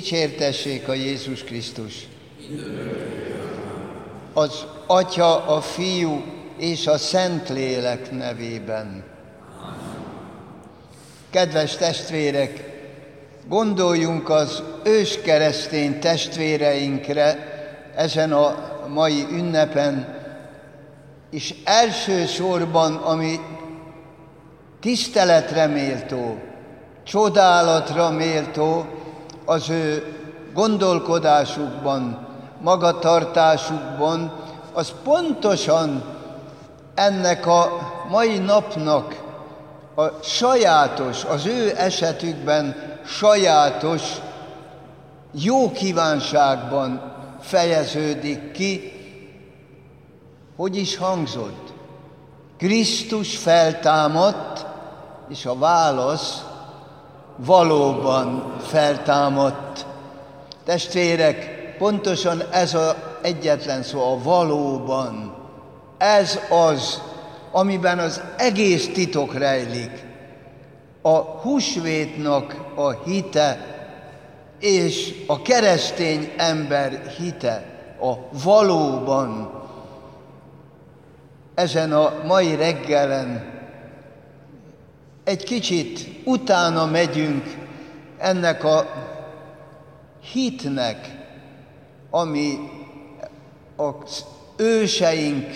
Dicsértessék a Jézus Krisztus! Az Atya, a Fiú és a Szentlélek nevében. Kedves testvérek, gondoljunk az őskeresztény testvéreinkre ezen a mai ünnepen, és elsősorban, ami tiszteletre méltó, csodálatra méltó, az ő gondolkodásukban, magatartásukban, az pontosan ennek a mai napnak a sajátos, az ő esetükben sajátos jó kívánságban fejeződik ki. Hogy is hangzott? Krisztus feltámadt, és a válasz valóban feltámadt. Testvérek, pontosan ez az egyetlen szó, a valóban. Ez az, amiben az egész titok rejlik. A húsvétnak a hite és a keresztény ember hite, a valóban. Ezen a mai reggelen egy kicsit utána megyünk ennek a hitnek, ami az őseink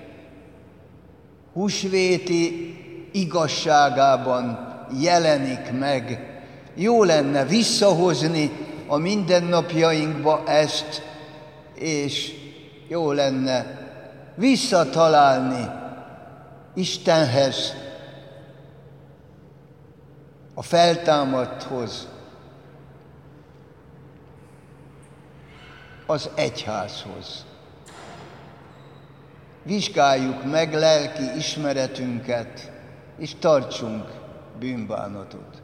húsvéti igazságában jelenik meg. Jó lenne visszahozni a mindennapjainkba ezt, és jó lenne visszatalálni Istenhez, a feltámadthoz, az egyházhoz. Vizsgáljuk meg lelki ismeretünket, és tartsunk bűnbánatot.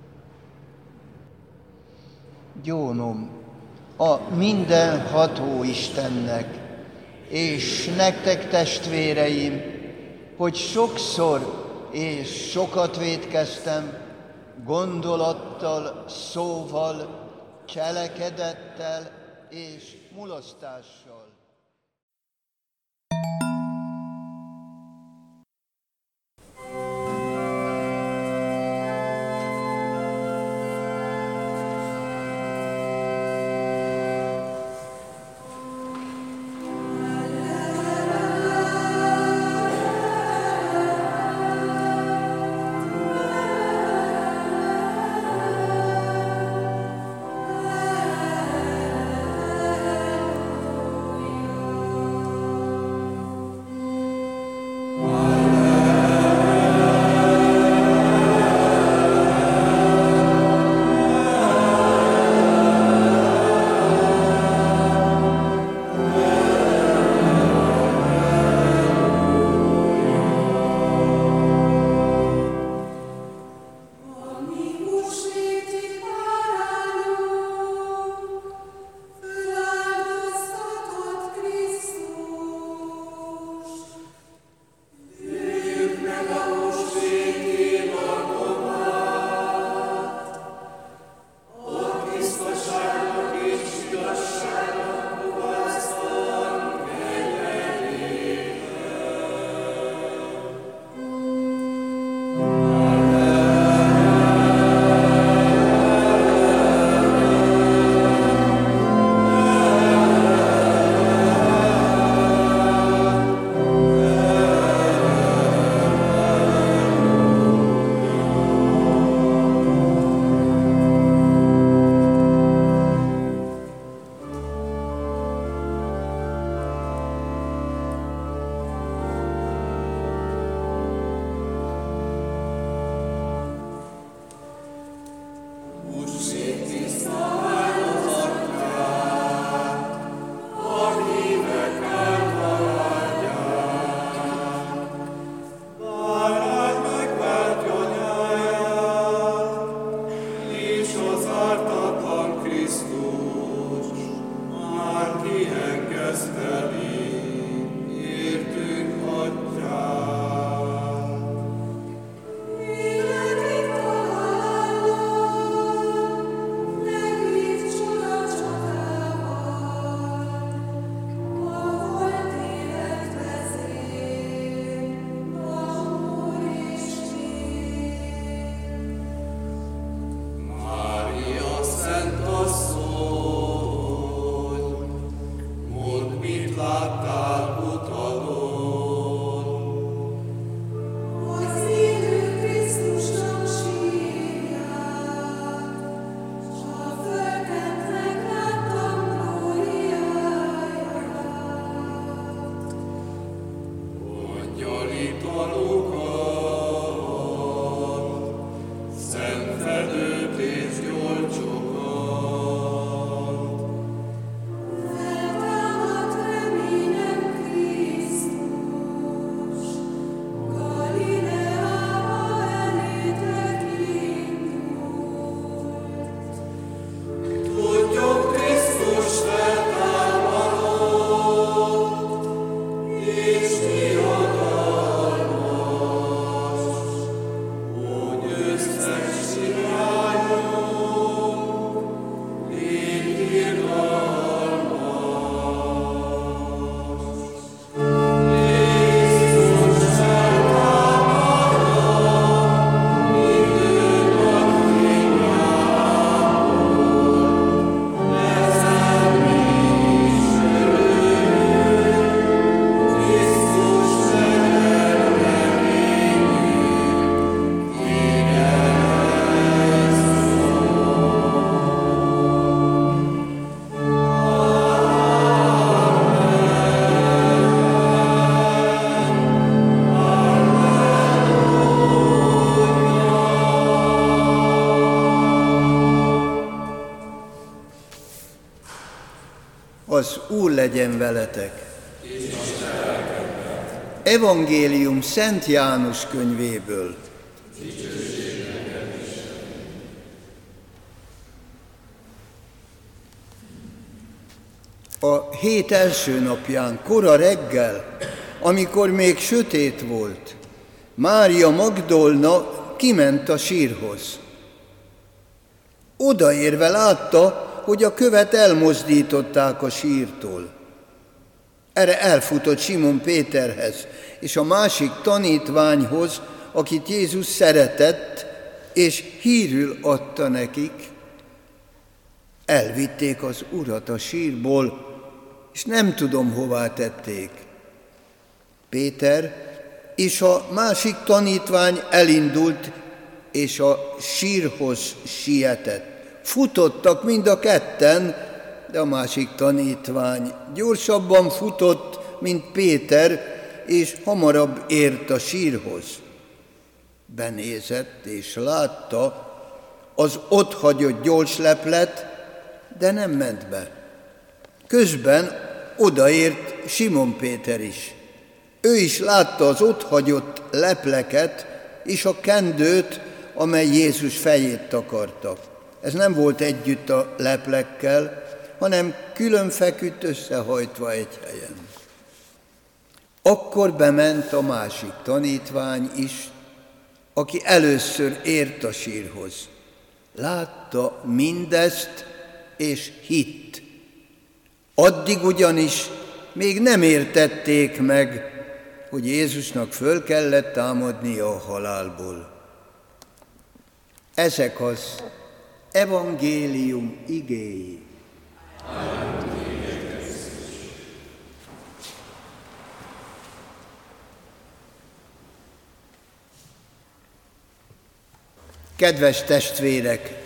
Gyónom a mindenható Istennek, és nektek, testvéreim, hogy sokszor és sokat vétkeztem, gondolattal, szóval, cselekedettel és mulasztással. Az Úr legyen veletek. Evangélium Szent János könyvéből. A hét első napján, kora reggel, amikor még sötét volt, Mária Magdolna kiment a sírhoz. Odaérve látta, hogy a követ elmozdították a sírtól. Erre elfutott Simon Péterhez és a másik tanítványhoz, akit Jézus szeretett, és hírül adta nekik. Elvitték az Urat a sírból, és nem tudom, hová tették. Péter és a másik tanítvány elindult, és a sírhoz sietett. Futottak mind a ketten, de a másik tanítvány gyorsabban futott, mint Péter, és hamarabb ért a sírhoz. Benézett, és látta az ott hagyott gyorsleplet, de nem ment be. Közben odaért Simon Péter is. Ő is látta az ott hagyott lepleket és a kendőt, amely Jézus fejét takarta. Ez nem volt együtt a leplekkel, hanem külön feküdt összehajtva egy helyen. Akkor bement a másik tanítvány is, aki először ért a sírhoz. Látta mindezt, és hitt. Addig ugyanis még nem értették meg, hogy Jézusnak föl kellett támadnia a halálból. Ezek az evangélium igéi. Kedves testvérek!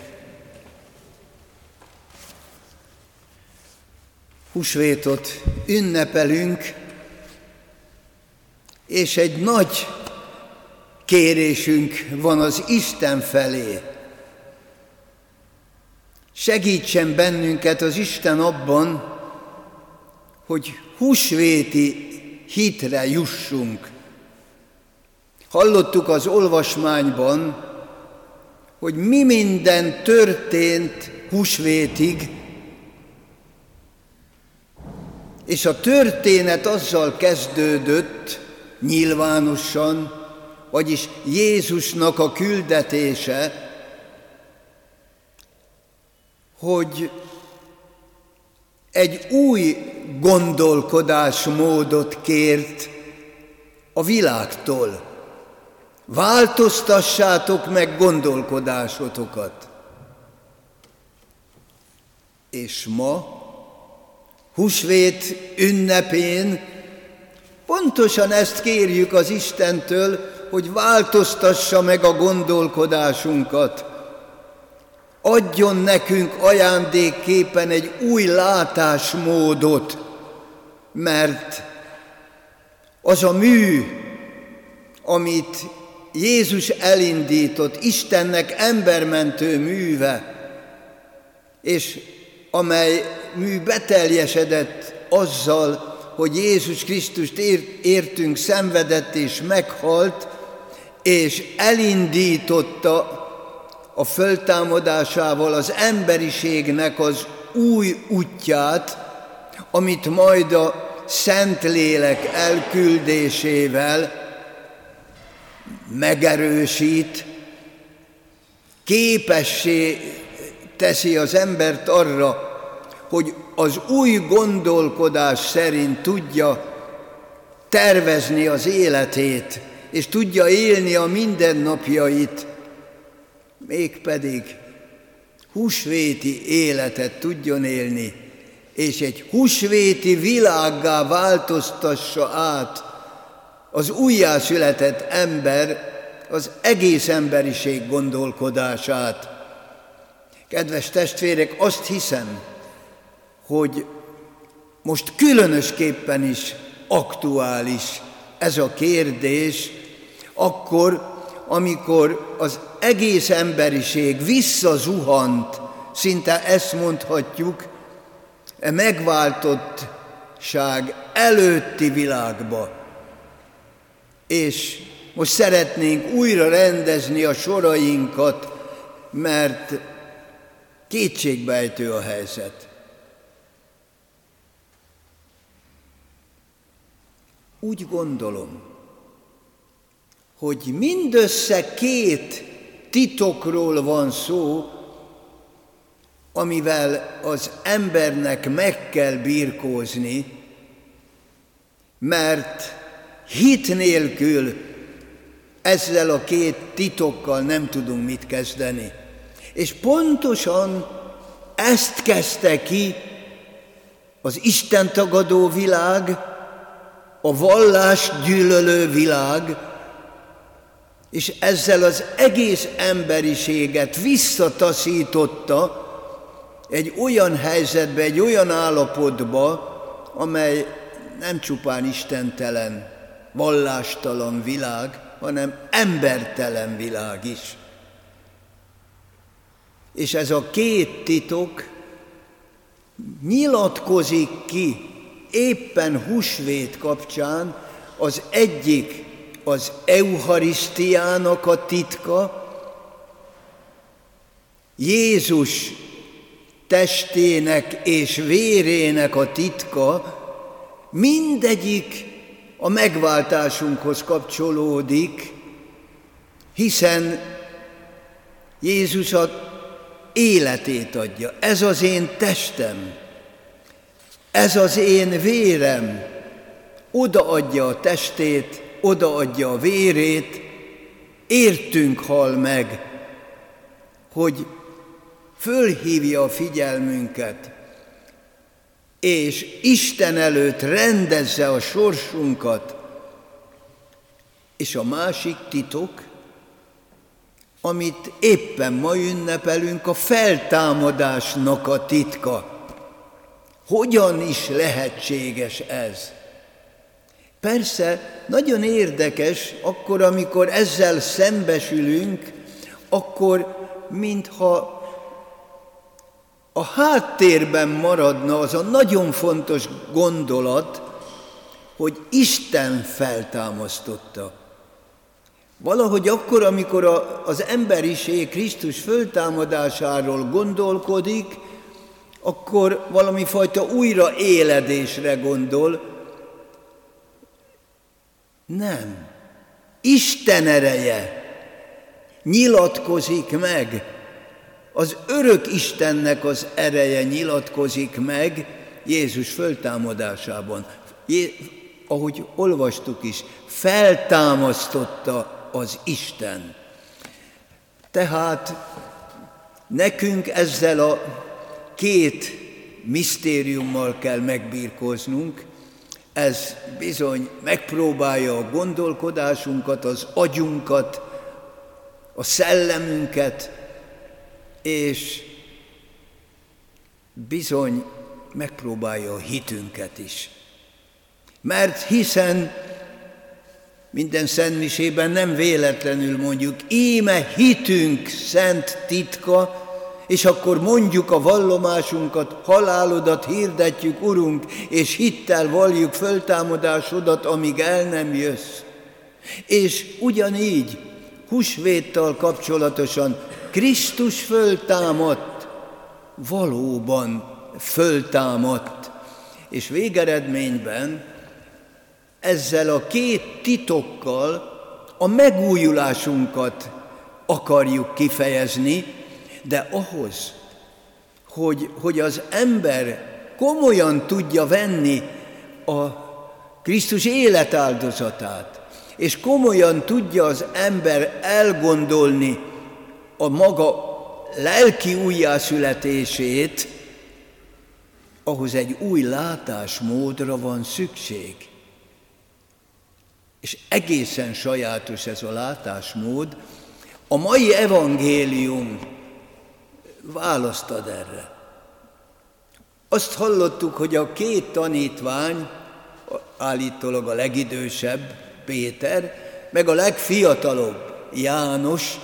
Húsvétot ünnepelünk, és egy nagy kérésünk van az Isten felé. Segítsen bennünket az Isten abban, hogy húsvéti hitre jussunk. Hallottuk az olvasmányban, hogy mi minden történt húsvétig, és a történet azzal kezdődött nyilvánosan, vagyis Jézusnak a küldetése, hogy egy új gondolkodásmódot kért a világtól. Változtassátok meg gondolkodásotokat. És ma, húsvét ünnepén pontosan ezt kérjük az Istentől, hogy változtassa meg a gondolkodásunkat. Adjon nekünk ajándékképpen egy új látásmódot, mert az a mű, amit Jézus elindított, Istennek embermentő műve, és amely mű beteljesedett azzal, hogy Jézus Krisztust értünk szenvedett és meghalt, és elindította a föltámadásával az emberiségnek az új útját, amit majd a Szentlélek elküldésével megerősít, képessé teszi az embert arra, hogy az új gondolkodás szerint tudja tervezni az életét, és tudja élni a mindennapjait, mégpedig húsvéti életet tudjon élni, és egy húsvéti világgá változtassa át az újjászületett ember az egész emberiség gondolkodását. Kedves testvérek, azt hiszem, hogy most különösképpen is aktuális ez a kérdés, akkor, amikor az egész emberiség visszazuhant, szinte ezt mondhatjuk, megváltottság előtti világba. És most szeretnénk újra rendezni a sorainkat, mert kétségbejtő a helyzet. Úgy gondolom, hogy mindössze 2 titokról van szó, amivel az embernek meg kell birkózni, mert hit nélkül ezzel a 2 titokkal nem tudunk mit kezdeni. És pontosan ezt kezdte ki az istentagadó világ, a vallásgyűlölő világ, és ezzel az egész emberiséget visszataszította egy olyan helyzetbe, egy olyan állapotba, amely nem csupán istentelen, vallástalan világ, hanem embertelen világ is. És ez a 2 titok nyilatkozik ki éppen húsvét kapcsán. Az egyik az eucharisztiának a titka, Jézus testének és vérének a titka, mindegyik a megváltásunkhoz kapcsolódik, hiszen Jézus az életét adja. Ez az én testem, ez az én vérem, odaadja a testét, odaadja a vérét, értünk hal meg, hogy fölhívja a figyelmünket, és Isten előtt rendezze a sorsunkat. És a másik titok, amit éppen ma ünnepelünk, a feltámadásnak a titka. Hogyan is lehetséges ez? Persze, nagyon érdekes, akkor, amikor ezzel szembesülünk, akkor mintha a háttérben maradna az a nagyon fontos gondolat, hogy Isten feltámasztotta. Valahogy akkor, amikor az emberiség Krisztus föltámadásáról gondolkodik, akkor valami fajta újraéledésre gondol. Nem. Isten ereje nyilatkozik meg, az örök Istennek az ereje nyilatkozik meg Jézus föltámadásában. Ahogy olvastuk is, feltámasztotta az Isten. Tehát nekünk ezzel a 2 misztériummal kell megbirkóznunk. Ez bizony megpróbálja a gondolkodásunkat, az agyunkat, a szellemünket, és bizony megpróbálja a hitünket is. Mert hiszen minden szentmisében nem véletlenül mondjuk, íme hitünk szent titka, és akkor mondjuk a vallomásunkat, halálodat hirdetjük, Urunk, és hittel valljuk föltámadásodat, amíg el nem jössz. És ugyanígy húsvéttal kapcsolatosan Krisztus föltámadt, valóban föltámadt, és végeredményben ezzel a 2 titokkal a megújulásunkat akarjuk kifejezni, de ahhoz, hogy az ember komolyan tudja venni a Krisztus életáldozatát, és komolyan tudja az ember elgondolni a maga lelki újjászületését, ahhoz egy új látásmódra van szükség. És egészen sajátos ez a látásmód. A mai evangélium választ ad erre. Azt hallottuk, hogy a 2 tanítvány, állítólag a legidősebb, Péter, meg a legfiatalabb, János,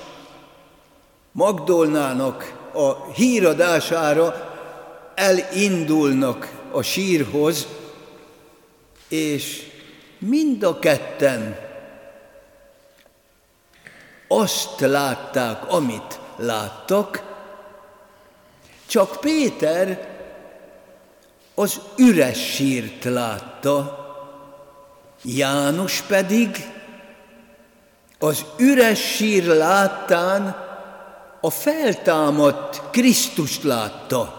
Magdolnának a híradására elindulnak a sírhoz, és mind a ketten azt látták, amit láttak, csak Péter az üres sírt látta, János pedig az üres sír láttán a feltámadt Krisztust látta.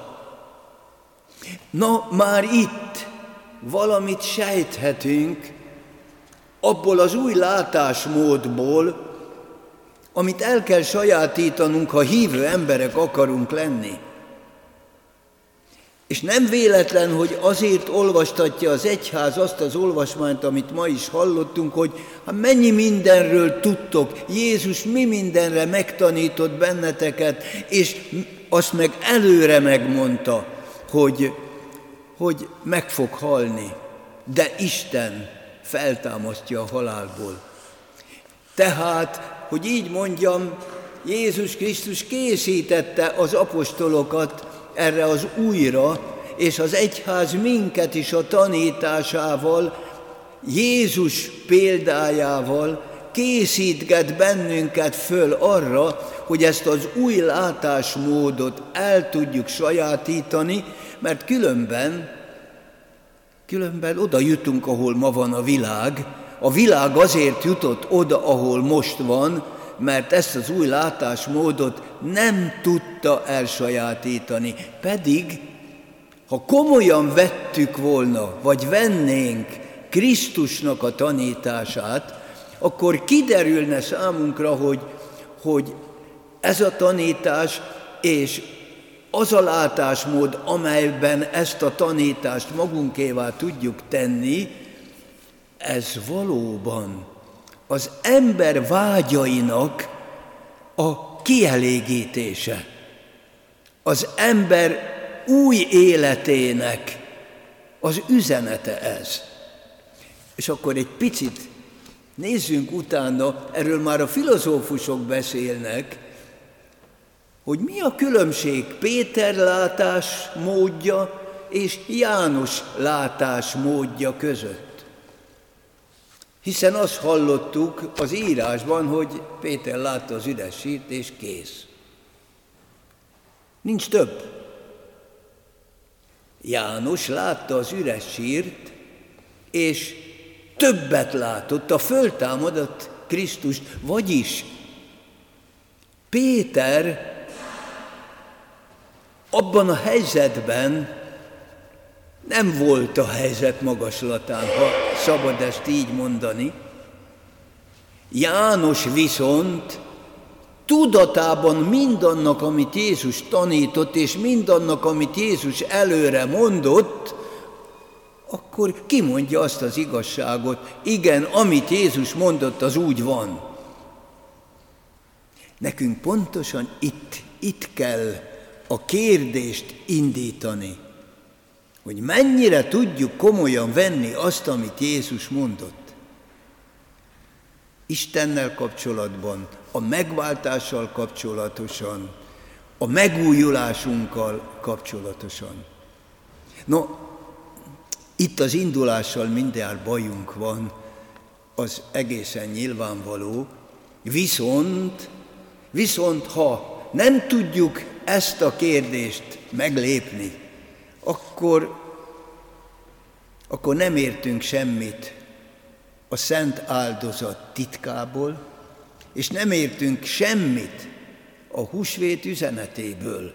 Na, már itt valamit sejthetünk abból az új látásmódból, amit el kell sajátítanunk, ha hívő emberek akarunk lenni. És nem véletlen, hogy azért olvastatja az egyház azt az olvasmányt, amit ma is hallottunk, hogy mennyi mindenről tudtok, Jézus mi mindenre megtanított benneteket, és azt meg előre megmondta, hogy meg fog halni, de Isten feltámasztja a halálból. Tehát, hogy így mondjam, Jézus Krisztus készítette az apostolokat erre az újra, és az egyház minket is a tanításával, Jézus példájával készítget bennünket föl arra, hogy ezt az új látásmódot el tudjuk sajátítani, mert különben oda jutunk, ahol ma van a világ. A világ azért jutott oda, ahol most van, mert ezt az új látásmódot nem tudta elsajátítani. Pedig, ha komolyan vettük volna, vagy vennénk Krisztusnak a tanítását, akkor kiderülne számunkra, hogy ez a tanítás és az a látásmód, amelyben ezt a tanítást magunkévá tudjuk tenni, ez valóban az ember vágyainak a kielégítése, az ember új életének az üzenete ez. És akkor egy picit nézzünk utána, erről már a filozófusok beszélnek, hogy mi a különbség Péter látásmódja és János látásmódja között. Hiszen azt hallottuk az írásban, hogy Péter látta az üres sírt, és kész. Nincs több. János látta az üres sírt, és többet látott, a föltámadott Krisztust, vagyis Péter abban a helyzetben nem volt a helyzet magaslatán, ha szabad ezt így mondani. János viszont tudatában mindannak, amit Jézus tanított, és mindannak, amit Jézus előre mondott, akkor kimondja azt az igazságot, igen, amit Jézus mondott, az úgy van. Nekünk pontosan itt kell a kérdést indítani, hogy mennyire tudjuk komolyan venni azt, amit Jézus mondott. Istennel kapcsolatban, a megváltással kapcsolatosan, a megújulásunkkal kapcsolatosan. No, itt az indulással mindjárt bajunk van, az egészen nyilvánvaló, viszont ha nem tudjuk ezt a kérdést meglépni, akkor nem értünk semmit a szent áldozat titkából, és nem értünk semmit a húsvét üzenetéből,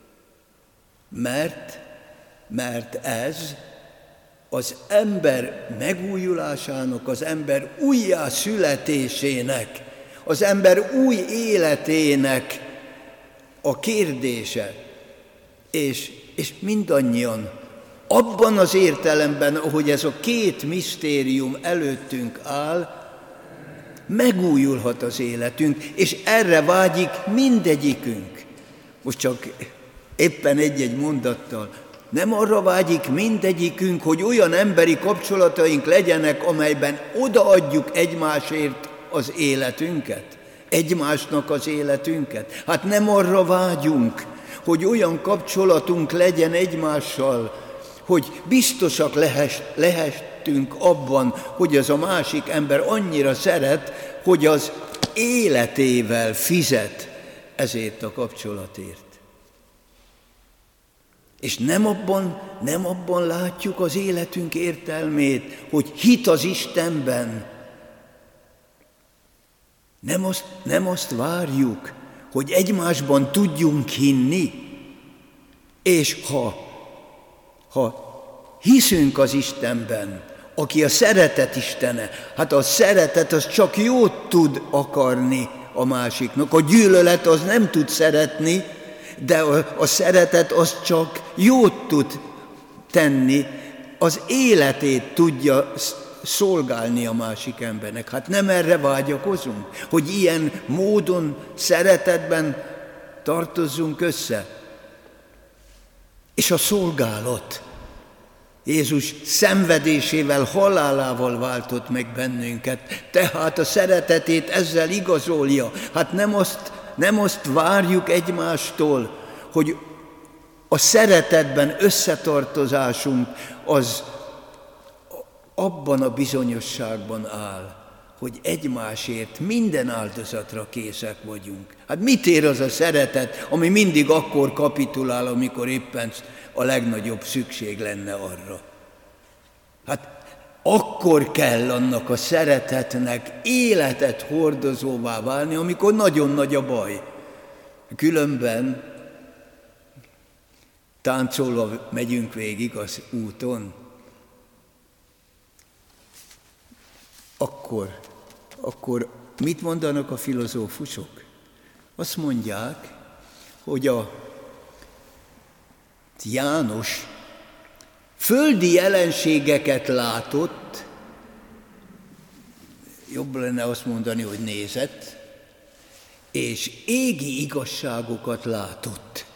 mert ez az ember megújulásának, az ember újjászületésének, az ember új életének a kérdése, és mindannyian abban az értelemben, ahogy ez a két misztérium előttünk áll, megújulhat az életünk, és erre vágyik mindegyikünk. Most csak éppen egy-egy mondattal. Nem arra vágyik mindegyikünk, hogy olyan emberi kapcsolataink legyenek, amelyben odaadjuk egymásért az életünket, egymásnak az életünket. Hát nem arra vágyunk, hogy olyan kapcsolatunk legyen egymással, hogy biztosak lehettünk abban, hogy az a másik ember annyira szeret, hogy az életével fizet ezért a kapcsolatért. És nem abban látjuk az életünk értelmét, hogy hit az Istenben. Nem azt várjuk, hogy egymásban tudjunk hinni, és ha hiszünk az Istenben, aki a szeretet Istene, hát a szeretet az csak jót tud akarni a másiknak. A gyűlölet az nem tud szeretni, de a szeretet az csak jót tud tenni, az életét tudja szolgálni a másik embernek. Hát nem erre vágyakozunk, hogy ilyen módon szeretetben tartozzunk össze. És a szolgálat Jézus szenvedésével, halálával váltott meg bennünket, tehát a szeretetét ezzel igazolja. Hát nem azt várjuk egymástól, hogy a szeretetben összetartozásunk az abban a bizonyosságban áll, hogy egymásért minden áldozatra készek vagyunk. Hát mit ér az a szeretet, ami mindig akkor kapitulál, amikor éppen a legnagyobb szükség lenne arra? Hát akkor kell annak a szeretetnek életet hordozóvá válni, amikor nagyon nagy a baj. Különben táncolva megyünk végig az úton, akkor mit mondanak a filozófusok? Azt mondják, hogy a János földi jelenségeket látott, jobb lenne azt mondani, hogy nézett, és égi igazságokat látott.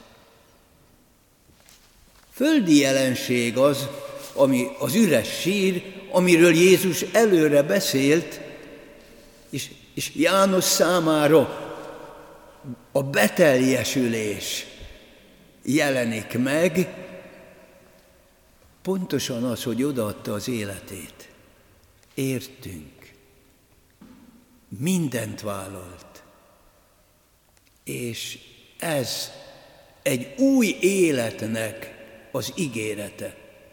Földi jelenség az, ami az üres sír, amiről Jézus előre beszélt, és János számára a beteljesülés jelenik meg, pontosan az, hogy odaadta az életét. Értünk. Mindent vállalt. És ez egy új életnek az ígérete.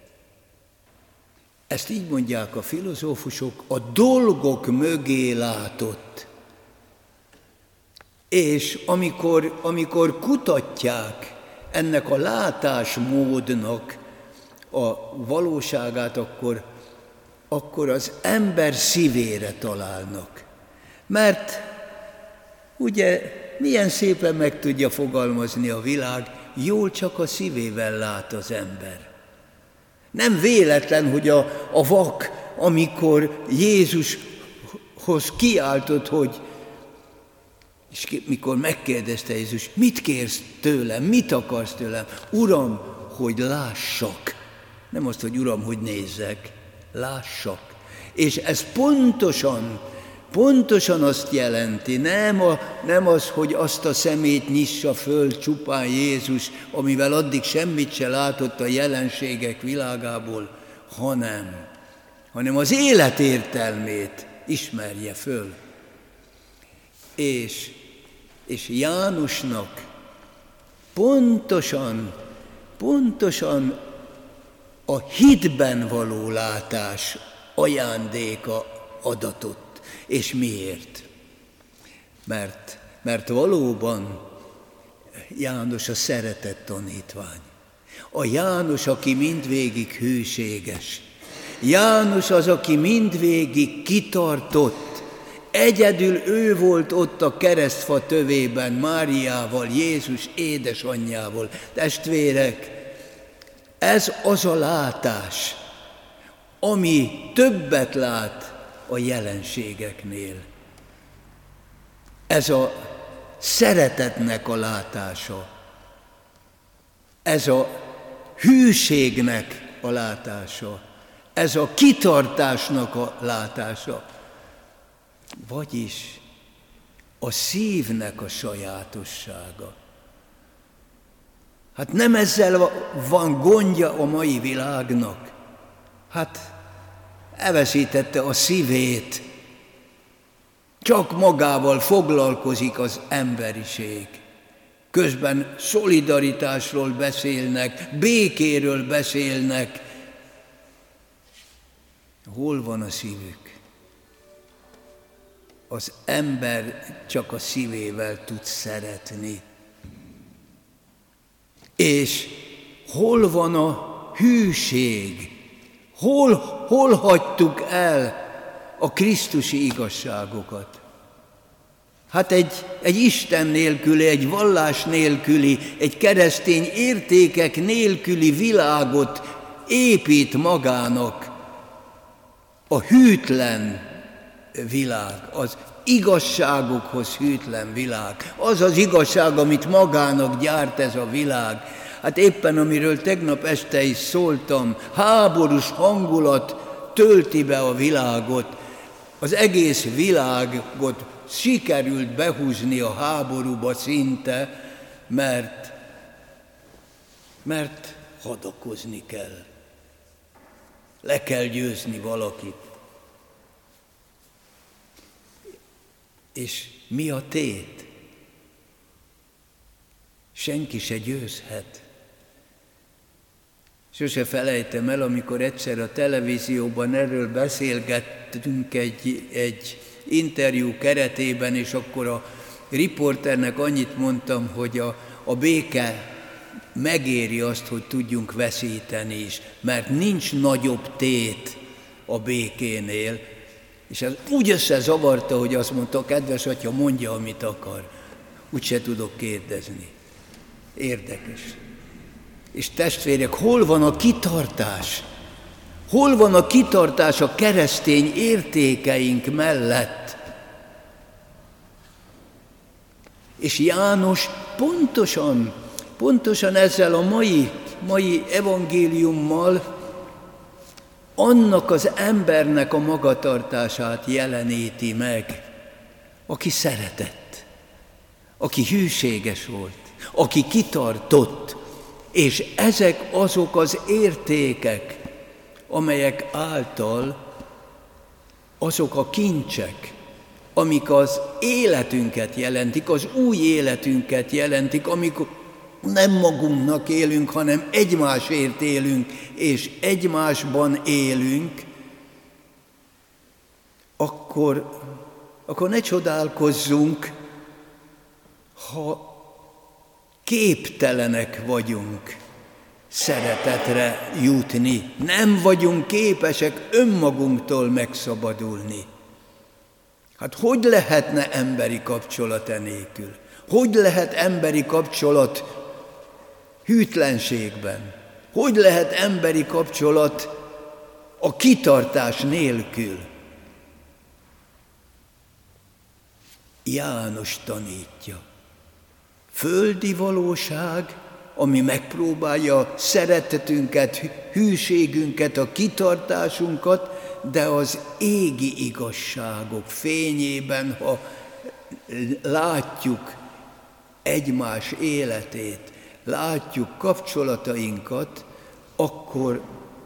Ezt így mondják a filozófusok, a dolgok mögé látott. És amikor kutatják ennek a látásmódnak a valóságát, akkor az ember szívére találnak. Mert ugye milyen szépen meg tudja fogalmazni a világ, jól csak a szívével lát az ember. Nem véletlen, hogy a vak, amikor Jézushoz kiáltott, és mikor megkérdezte Jézus, mit kérsz tőlem, mit akarsz tőlem? Uram, hogy lássak. Nem azt, hogy Uram, hogy nézzek, lássak. És ez pontosan azt jelenti, nem az, hogy azt a szemét nyissa föl csupán Jézus, amivel addig semmit se látott a jelenségek világából, hanem az élet értelmét ismerje föl. És Jánosnak pontosan a hitben való látás ajándéka adatott. És miért? Mert valóban János a szeretet tanítvány. A János, aki mindvégig hűséges. János az, aki mindvégig kitartott. Egyedül ő volt ott a keresztfa tövében, Máriával, Jézus édesanyjával. Testvérek, ez az a látás, ami többet lát a jelenségeknél. Ez a szeretetnek a látása, ez a hűségnek a látása, ez a kitartásnak a látása, vagyis a szívnek a sajátossága. Hát nem ezzel van gondja a mai világnak. Hát elveszítette a szívét. Csak magával foglalkozik az emberiség. Közben szolidaritásról beszélnek, békéről beszélnek. Hol van a szívük? Az ember csak a szívével tud szeretni. És hol van a hűség? Hol hagytuk el a krisztusi igazságokat? Hát egy Isten nélküli, egy vallás nélküli, egy keresztény értékek nélküli világot épít magának a hűtlen világ, az igazságokhoz hűtlen világ. Az az igazság, amit magának gyárt ez a világ. Hát éppen amiről tegnap este is szóltam, háborús hangulat tölti be a világot. Az egész világot sikerült behúzni a háborúba szinte, mert hadakozni kell. Le kell győzni valakit. És mi a tét? Senki se győzhet. Sose felejtem el, amikor egyszer a televízióban erről beszélgettünk egy interjú keretében, és akkor a riporternek annyit mondtam, hogy a béke megéri azt, hogy tudjunk veszíteni is, mert nincs nagyobb tét a békénél. És ez úgy összezavarta, hogy azt mondta, kedves atya, mondja, amit akar. Úgyse tudok kérdezni. Érdekes. És testvérek, hol van a kitartás? Hol van a kitartás a keresztény értékeink mellett? És János pontosan ezzel a mai evangéliummal annak az embernek a magatartását jeleníti meg, aki szeretett, aki hűséges volt, aki kitartott, és ezek azok az értékek, amelyek által azok a kincsek, amik az életünket jelentik, az új életünket jelentik, amikor nem magunknak élünk, hanem egymásért élünk, és egymásban élünk, akkor ne csodálkozzunk, ha képtelenek vagyunk szeretetre jutni. Nem vagyunk képesek önmagunktól megszabadulni. Hát hogy lehetne emberi kapcsolat enélkül? Hogy lehet emberi kapcsolat hűtlenségben? Hogy lehet emberi kapcsolat a kitartás nélkül? János tanítja. Földi valóság, ami megpróbálja szeretetünket, hűségünket, a kitartásunkat, de az égi igazságok fényében, ha látjuk egymás életét, látjuk kapcsolatainkat, akkor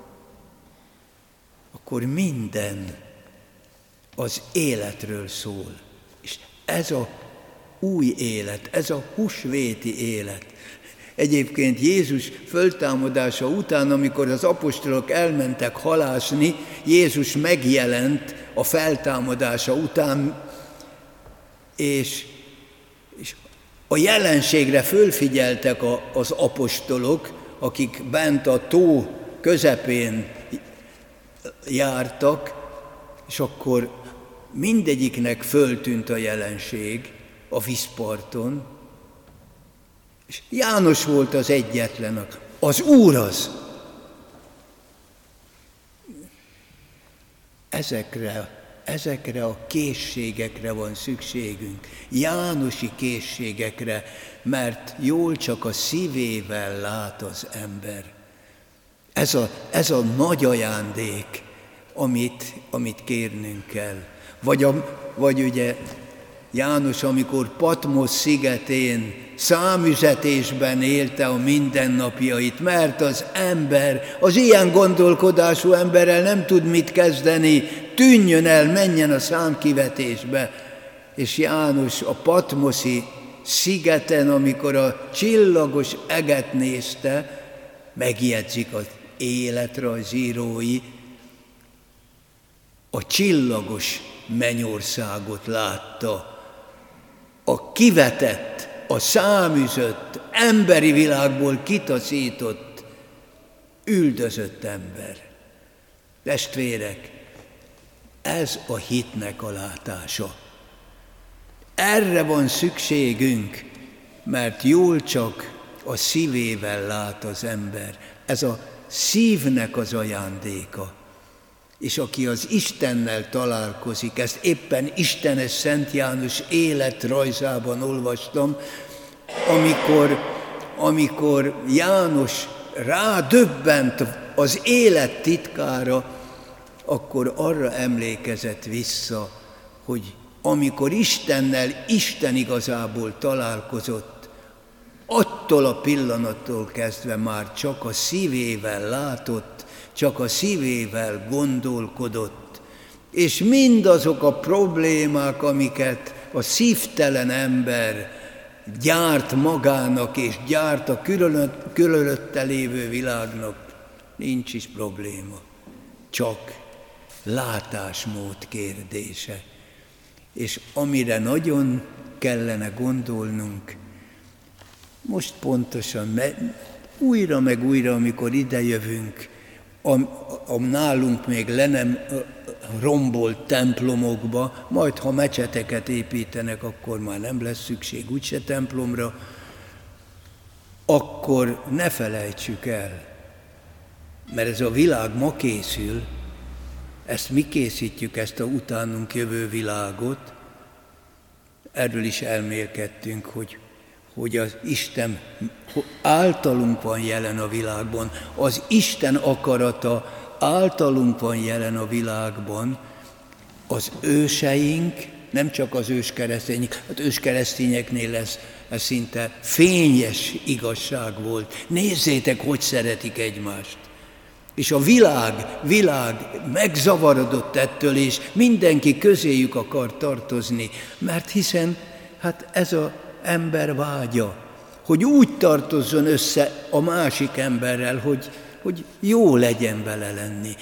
minden az életről szól. És ez a új élet, ez a húsvéti élet. Egyébként Jézus föltámadása után, amikor az apostolok elmentek halászni, Jézus megjelent a feltámadása után, és a jelenségre fölfigyeltek az apostolok, akik bent a tó közepén jártak, és akkor mindegyiknek föltűnt a jelenség a vízparton, és János volt az egyetlen, az Úr az. Ezekre a készségekre van szükségünk, Jánosi készségekre, mert jól csak a szívével lát az ember. Ez a nagy ajándék, amit kérnünk kell. Vagy ugye János, amikor Patmos szigetén számüzetésben élte a mindennapjait, mert az ember, az ilyen gondolkodású emberrel nem tud mit kezdeni, tűnjön el, menjen a számkivetésbe. És János a patmoszi szigeten, amikor a csillagos eget nézte, megjegyzik az életrajzírói, a csillagos mennyországot látta, a kivetett, a számüzött, emberi világból kitaszított, üldözött ember. Testvérek, ez a hitnek a látása. Erre van szükségünk, mert jól csak a szívével lát az ember. Ez a szívnek az ajándéka. És aki az Istennel találkozik, ezt éppen Istenes Szent János életrajzában olvastam, amikor János rádöbbent az élet titkára, akkor arra emlékezett vissza, hogy amikor Istennel Isten igazából találkozott, attól a pillanattól kezdve már csak a szívével látott, csak a szívével gondolkodott, és mindazok a problémák, amiket a szívtelen ember gyárt magának, és gyárt a körülötte lévő világnak, nincs is probléma, csak látásmód kérdése. És amire nagyon kellene gondolnunk, most pontosan, újra meg újra, amikor idejövünk, a nálunk még le nem rombolt templomokba, majd ha mecseteket építenek, akkor már nem lesz szükség úgyse templomra, akkor ne felejtsük el, mert ez a világ ma készül, ezt mi készítjük, ezt a utánunk jövő világot, erről is elmélkedtünk, hogy az Isten általunk van jelen a világban, az Isten akarata általunk van jelen a világban, az őseink, nem csak az őskeresztények, az őskeresztényeknél ez szinte fényes igazság volt. Nézzétek, hogy szeretik egymást. És a világ megzavarodott ettől, és mindenki közéjük akar tartozni, mert hiszen hát ez az ember vágya, hogy úgy tartozzon össze a másik emberrel, hogy jó legyen vele lenni,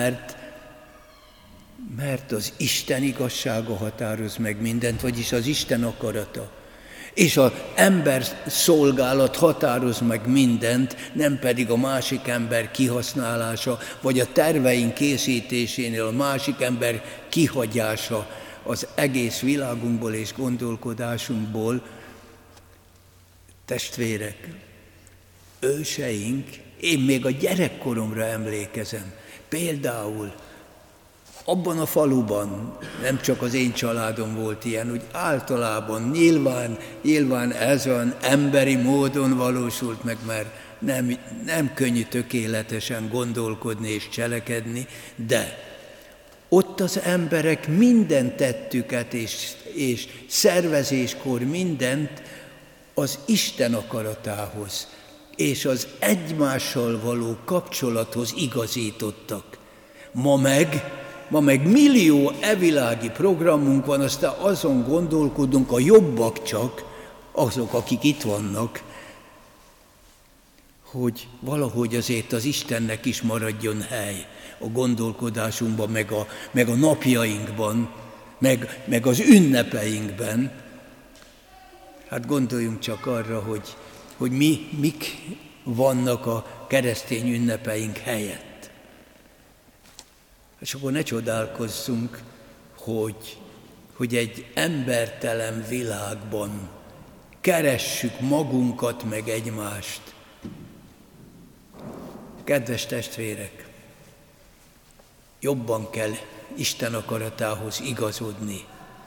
mert az Isten igazsága határoz meg mindent, vagyis az Isten akarata. És az ember szolgálat határoz meg mindent, nem pedig a másik ember kihasználása, vagy a terveink készítésénél a másik ember kihagyása az egész világunkból és gondolkodásunkból. Testvérek, őseink, én még a gyerekkoromra emlékezem, például abban a faluban, nem csak az én családom volt ilyen, úgy általában nyilván ez olyan emberi módon valósult meg, mert nem könnyű tökéletesen gondolkodni és cselekedni, de ott az emberek minden tettüket és szervezéskor mindent az Isten akaratához és az egymással való kapcsolathoz igazítottak. Ma meg millió evilági programunk van, aztán azon gondolkodunk, a jobbak csak, azok, akik itt vannak, hogy valahogy azért az Istennek is maradjon hely a gondolkodásunkban, meg a napjainkban, meg az ünnepeinkben. Hát gondoljunk csak arra, hogy mik vannak a keresztény ünnepeink helyett. És akkor ne csodálkozzunk, hogy egy embertelen világban keressük magunkat meg egymást. Kedves testvérek, jobban kell Isten akaratához igazodni,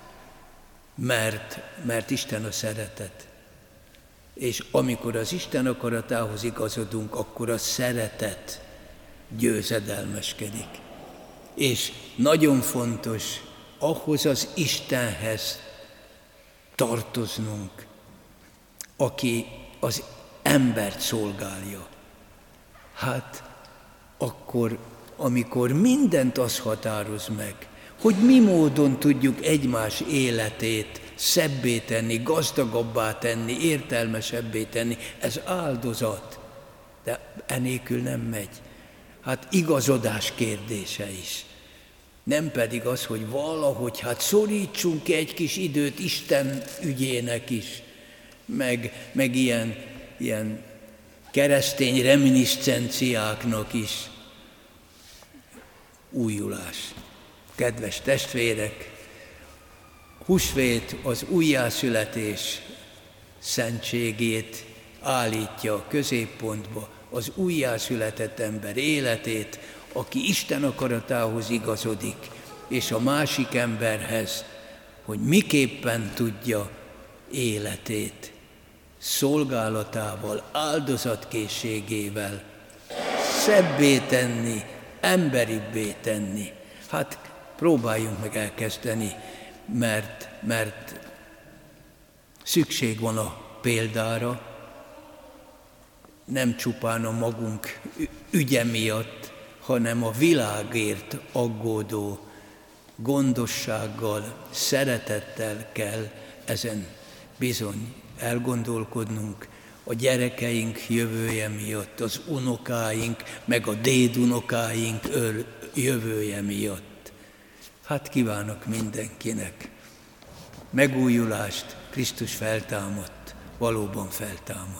mert Isten a szeretet. És amikor az Isten akaratához igazodunk, akkor a szeretet győzedelmeskedik. És nagyon fontos ahhoz az Istenhez tartoznunk, aki az embert szolgálja. Hát akkor, amikor mindent az határoz meg, hogy mi módon tudjuk egymás életét szebbé tenni, gazdagabbá tenni, értelmesebbé tenni, ez áldozat, de enélkül nem megy. Hát igazodás kérdése is. Nem pedig az, hogy valahogy szorítsunk ki egy kis időt Isten ügyének is, meg ilyen keresztény reminiscenciáknak is. Újulás. Kedves testvérek, húsvét az újjászületés szentségét állítja a középpontba, az újjászületett ember életét, aki Isten akaratához igazodik, és a másik emberhez, hogy miképpen tudja életét szolgálatával, áldozatkészségével szebbé tenni, emberibbé tenni. Hát próbáljunk meg elkezdeni, mert szükség van a példára, nem csupán a magunk ügye miatt, hanem a világért aggódó gondossággal, szeretettel kell ezen bizony elgondolkodnunk, a gyerekeink jövője miatt, az unokáink, meg a dédunokáink jövője miatt. Hát kívánok mindenkinek megújulást, Krisztus feltámadt, valóban feltámadt.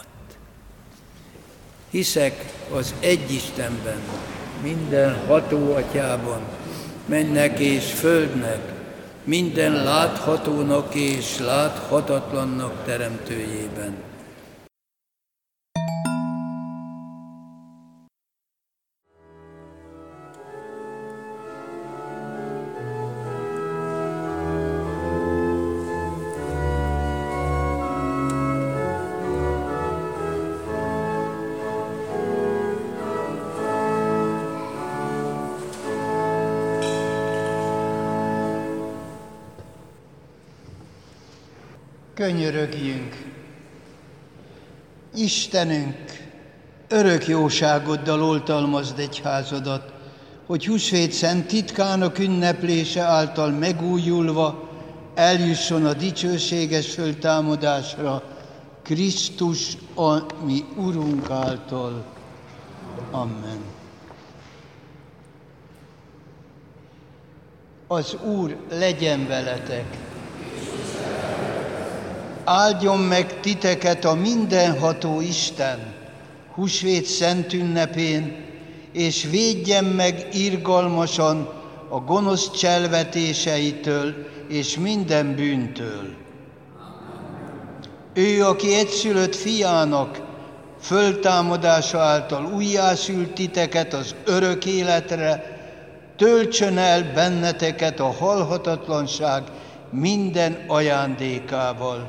Hiszek az egy Istenben, minden ható Atyában, mennek és földnek, minden láthatónak és láthatatlannak teremtőjében. Könyörögjünk! Istenünk, örök jóságoddal oltalmazd egyházadat, hogy húsvét szent titkának ünneplése által megújulva eljusson a dicsőséges föltámadásra Krisztus, a mi Urunk által. Amen. Az Úr legyen veletek! Áldjon meg titeket a mindenható Isten húsvét szent ünnepén, és védjen meg irgalmasan a gonosz cselvetéseitől és minden bűntől. Ő, aki egyszülött fiának föltámadása által újjászült titeket az örök életre, töltsön el benneteket a halhatatlanság minden ajándékával.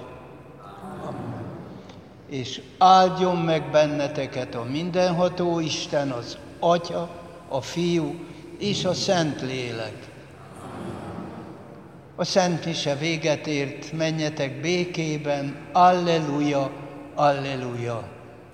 És áldjon meg benneteket a mindenható Isten, az Atya, a Fiú és a Szentlélek. A Szent Mise véget ért, menjetek békében, alleluja, alleluja.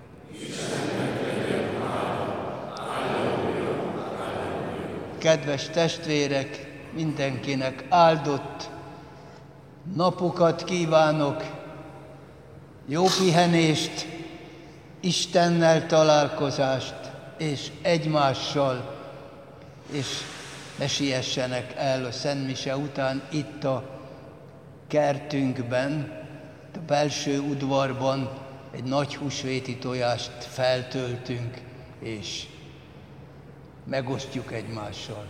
Kedves testvérek, mindenkinek áldott napokat kívánok, jó pihenést, Istennel találkozást, és egymással, és ne siessenek el a Szent Mise után itt a kertünkben, a belső udvarban egy nagy húsvéti tojást feltöltünk, és megosztjuk egymással.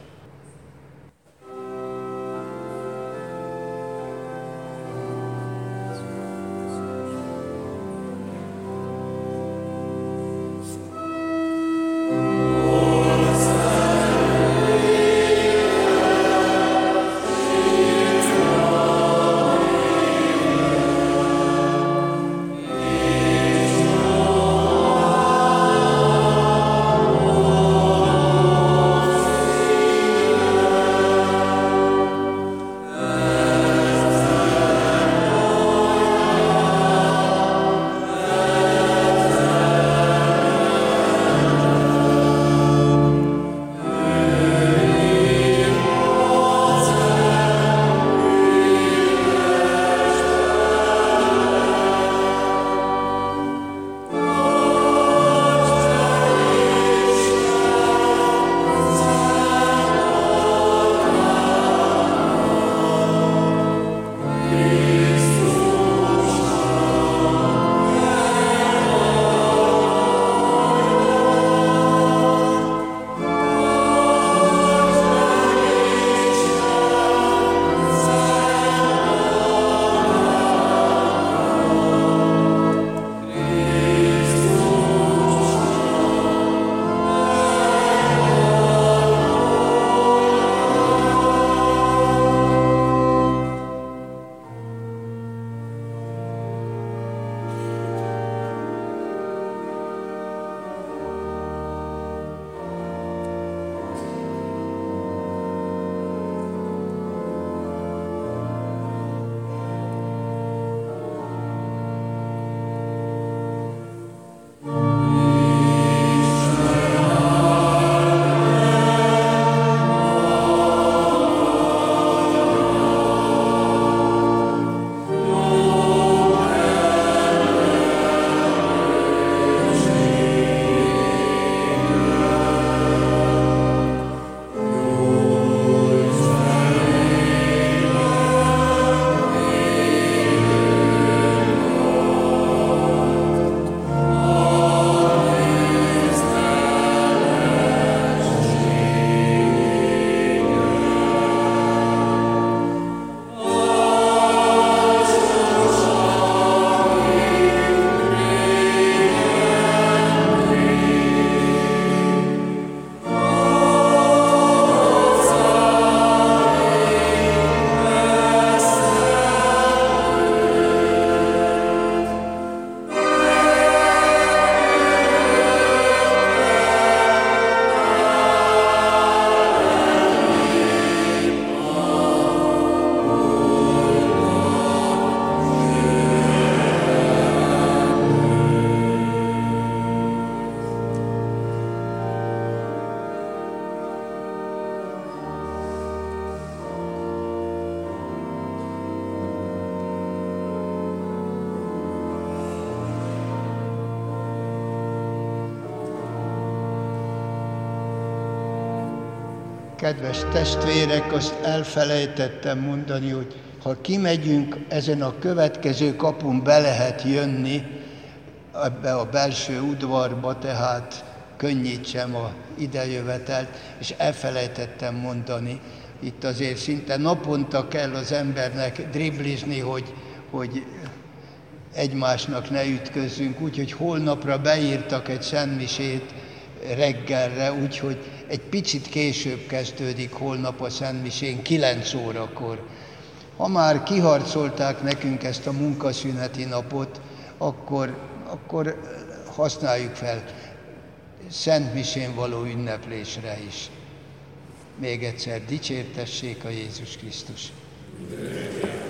kedves testvérek, azt elfelejtettem mondani, hogy ha kimegyünk, ezen a következő kapun be lehet jönni ebbe a belső udvarba, tehát könnyítsem a idejövetelt, és elfelejtettem mondani, itt azért szinte naponta kell az embernek driblizni, hogy egymásnak ne ütközzünk, úgyhogy holnapra beírtak egy szentmisét reggelre, úgyhogy egy picit később kezdődik holnap a szentmisén, 9 órakor. Ha már kiharcolták nekünk ezt a munkaszüneti napot, akkor használjuk fel szentmisén való ünneplésre is. Még egyszer dicsértessék a Jézus Krisztus.